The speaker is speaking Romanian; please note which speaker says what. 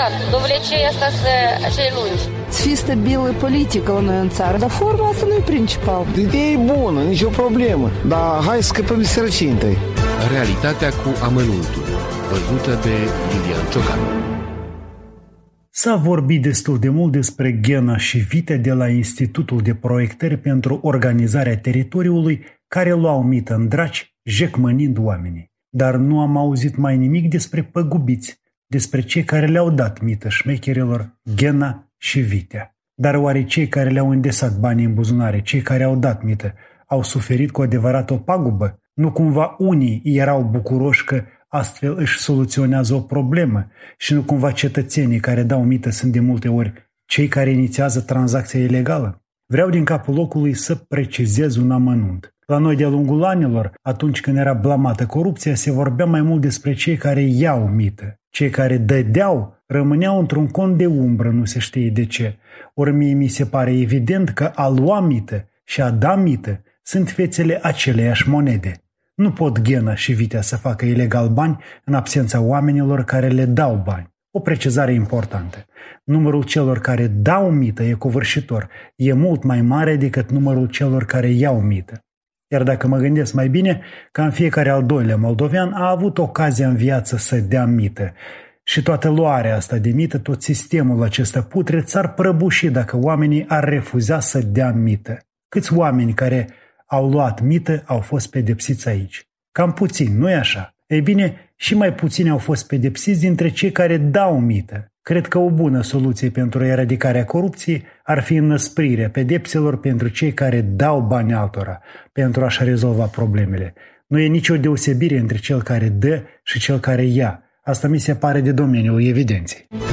Speaker 1: important. Dovlecei asta să lungi.
Speaker 2: Să fie stabilă politică la noi în țară, dar forma asta nu e principal.
Speaker 3: Ideea e bună, nicio problemă, dar hai să scăpăm de sărăcie întâi.
Speaker 4: Realitatea cu amănuntul, văzută de Lilian Ciocan.
Speaker 5: S-a vorbit destul de mult despre Ghena și Vite de la Institutul de Proiectări pentru Organizarea Teritoriului, care luau mită în draci, jecmănind oamenii. Dar nu am auzit mai nimic despre păgubiți, despre cei care le-au dat mită șmecherilor Ghena și Vitea. Dar oare cei care le-au îndesat banii în buzunare, cei care au dat mită, au suferit cu adevărat o pagubă? Nu cumva unii erau bucuroși că astfel își soluționează o problemă și nu cumva cetățenii care dau mită sunt de multe ori cei care inițiază tranzacția ilegală? Vreau din capul locului să precizez un amănunt. La noi de-a lungul anilor, atunci când era blamată corupția, se vorbea mai mult despre cei care iau mită. Cei care dădeau rămâneau într-un cont de umbră, nu se știe de ce. Ori mie mi se pare evident că a lua mită și a da mită sunt fețele aceleiași monede. Nu pot Ghena și Vitea să facă ilegal bani în absența oamenilor care le dau bani. O precizare importantă. Numărul celor care dau mită e covârșitor. E mult mai mare decât numărul celor care iau mită. Iar dacă mă gândesc mai bine, cam fiecare al doilea moldovean a avut ocazia în viață să dea mită. Și toată luarea asta de mită, tot sistemul acesta putred s-ar prăbuși dacă oamenii ar refuza să dea mită. Câți oameni care au luat mită au fost pedepsiți aici? Cam puțini, nu-i așa? Ei bine, și mai puțini au fost pedepsiți dintre cei care dau mită. Cred că o bună soluție pentru eradicarea corupției ar fi înăsprirea pedepselor pentru cei care dau bani altora pentru a-și rezolva problemele. Nu e nicio deosebire între cel care dă și cel care ia. Asta mi se pare de domeniul evidenței.